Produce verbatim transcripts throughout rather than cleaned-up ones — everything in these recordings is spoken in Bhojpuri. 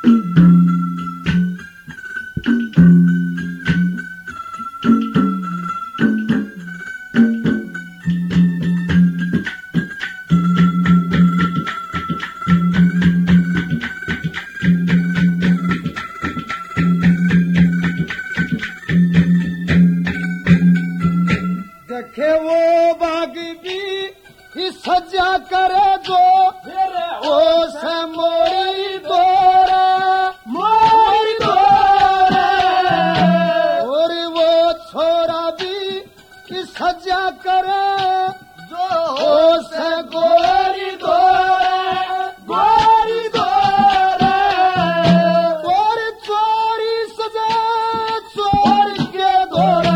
देखे वो बागी भी ही सजा करे जो ओ से मोरी दोरा मोरी दोरा और वो छोरा भी ही सजा करे जो ओ से गोरी दोरा गोरी दोरा और चोरी सजा चोर के दोरा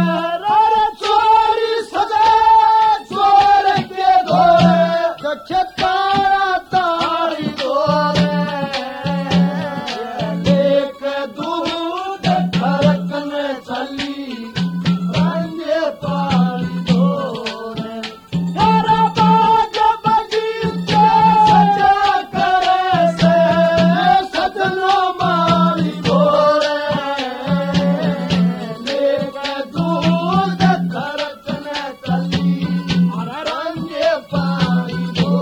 तारा तारी दोरे एक दूध फरकन चली रंगे पारी दोरे तेरा बाग बगीचे सजा करे से सजनो मारी दोरे एक दूध फरकन चली रंगे पारी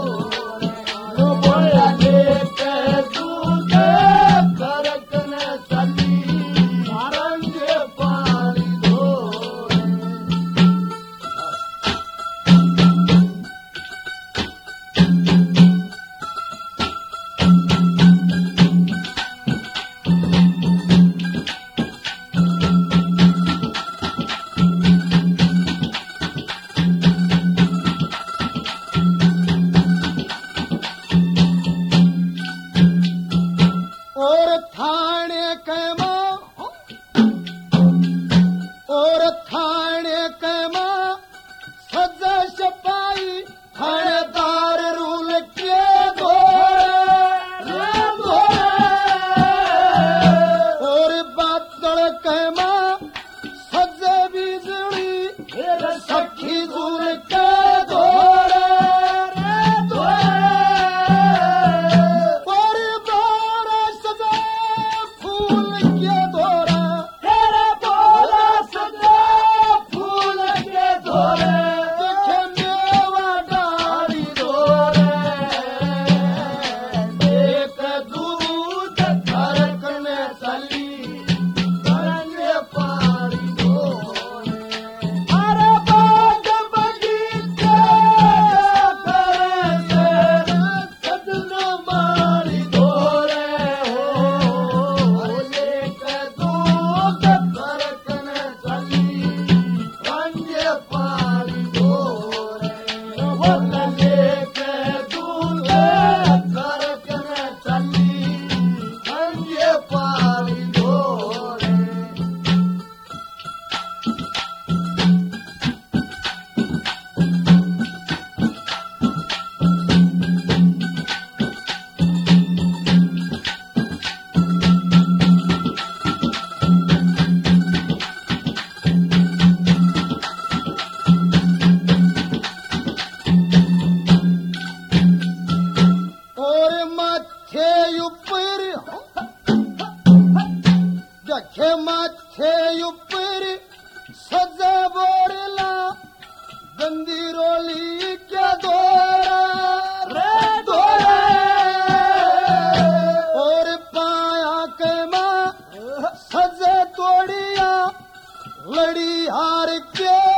और थाने कैमा और थाने कैमा सजा छपाई थानेदार रूल के धोरे और बादल कैमा सजा बिजली सखी दूर के धोरे जखे माथे ऊपर सजा बोरला गंदी रोली क्या दोरा रे दोरा और पाया के माँ सजा तोड़िया लड़ी हार के